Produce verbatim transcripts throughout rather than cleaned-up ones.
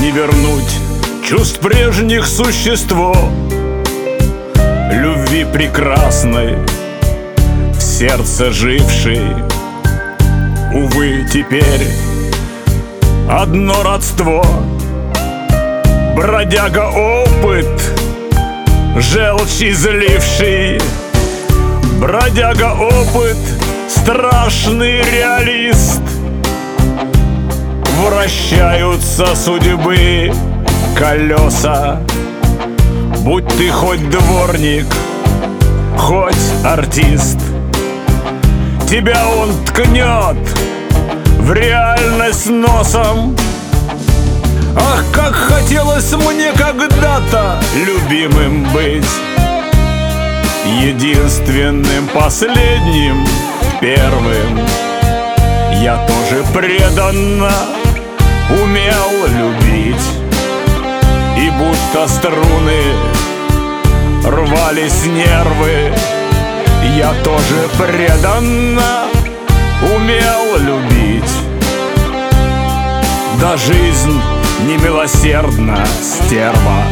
не вернуть чувств прежних существо, любви прекрасной, в сердце жившей. Увы, теперь одно родство, бродяга опыт, желчь изливший. Бродяга опыт, страшный реалист. Вращаются судьбы колеса, будь ты хоть дворник, хоть артист. Тебя он ткнет в реальность носом. Ах, как хотелось мне когда-то любимым быть, единственным, последним, первым. Я тоже преданно умел любить, и будто струны рвались нервы. Я тоже преданно умел любить. Да жизнь немилосердна, стерва.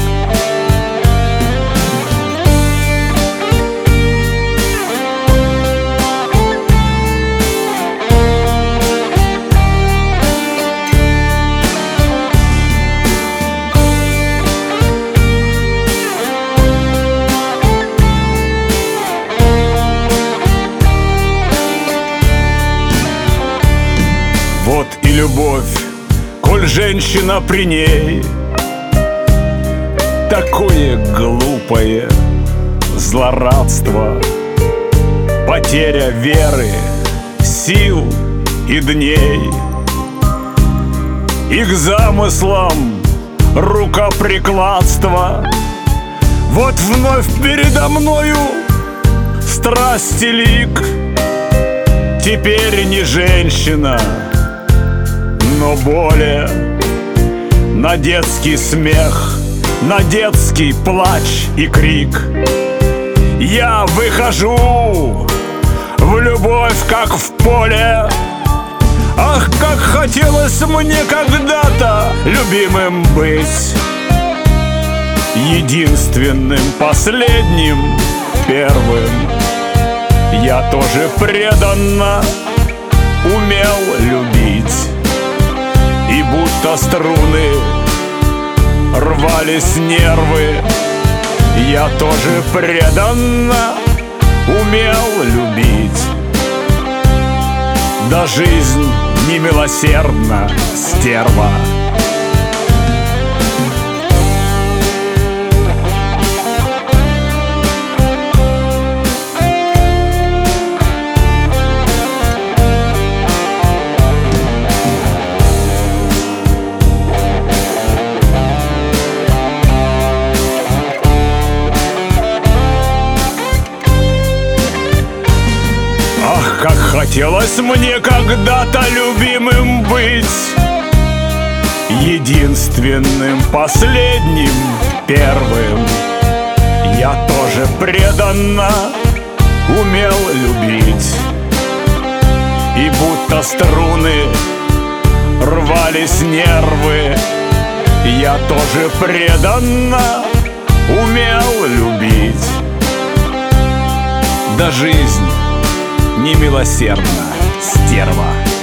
Вот и любовь, коль женщина при ней, такое глупое злорадство, потеря веры, сил и дней. И к замыслам рукоприкладство. Вот вновь передо мною страсти лик. Теперь не женщина, но более на детский смех, на детский плач и крик. Я выхожу в любовь, как в поле. Ах, как хотелось мне когда-то любимым быть, единственным, последним, первым. Я тоже преданно умел любить, и будто струны рвались нервы. Я тоже преданно умел любить. Да жизнь немилосердна, стерва. Как хотелось мне когда-то любимым быть, единственным, последним, первым. Я тоже преданно умел любить, и будто струны рвались нервы. Я тоже преданно умел любить. Да жизнь немилосердна, стерва.